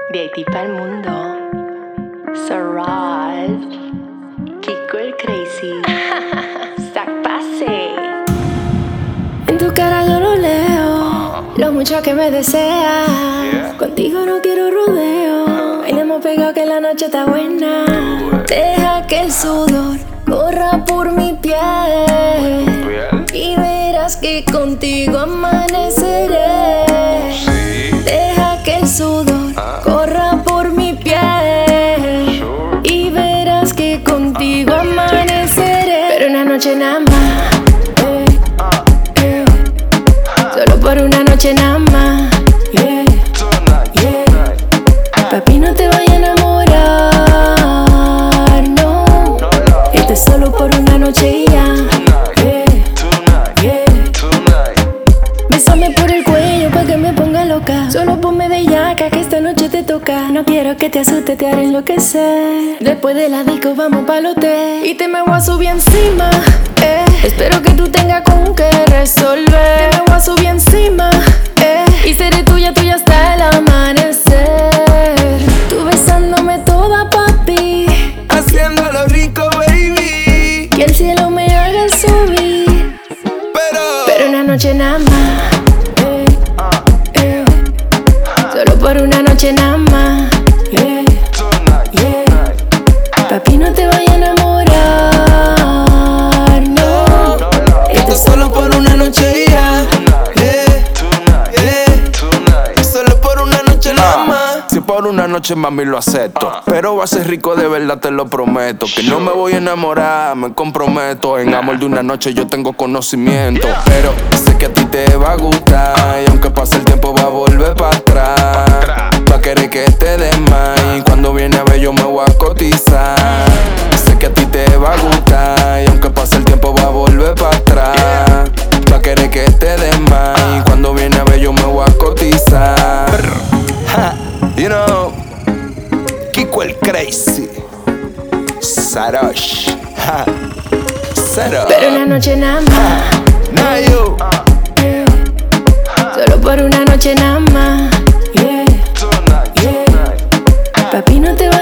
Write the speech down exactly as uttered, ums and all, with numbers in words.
De Haití pa'l mundo. Saraj, Kiko el Crazy. Sac pase. En tu cara yo lo leo, lo mucho que me deseas. Yeah. Contigo no quiero rodeo. Bailemos pegado que la noche está buena. Deja que el sudor corra por mi piel y verás que contigo amaneceré. Deja que el sudor corra por mi piel y verás que contigo amaneceré. Pero una noche nada más, eh, eh. Solo por una noche nada más, yeah, yeah. Papi, no te vayas a enamorar, no. Esto es solo por una noche y ya, yeah, yeah. Bésame por el cuello pa' que me ponga loca. Solo ponme de yaca que esta noche te toca. No quiero que te asustes, te haré enloquecer. Después de la disco vamos pa'l hotel y te me voy a subir encima, eh. Espero que tú tengas con qué resolver. Te me voy a subir encima, eh. Y seré tuya, tuya hasta el amanecer. Tú besándome toda, papi, haciéndolo rico, baby. Que el cielo me haga subir. Pero, pero una noche nada más, eh, eh. Solo por una noche nada más, yeah, yeah. Papi, no te vayas a enamorar, no. Esto es solo por una noche y ya, yeah, yeah. Solo por una noche nada más. Si por una noche, mami, lo acepto, pero va a ser rico de verdad, te lo prometo. Que no me voy a enamorar, me comprometo. En amor de una noche yo tengo conocimiento, pero sé que a ti te va a gustar. Y aunque pase el tiempo va a volver para atrás. Va a querer que te des más y cuando viene a ver yo me voy a cotizar. Sé que a ti te va a gustar y aunque pase el tiempo va a volver para atrás. Va a querer que te des más y cuando viene a ver yo me voy a cotizar. You know, Kiko el Crazy, Saraj, Saraj. Pero una noche nada más, Now you, yeah. Solo por una noche nada más, yeah, yeah. Papi, no te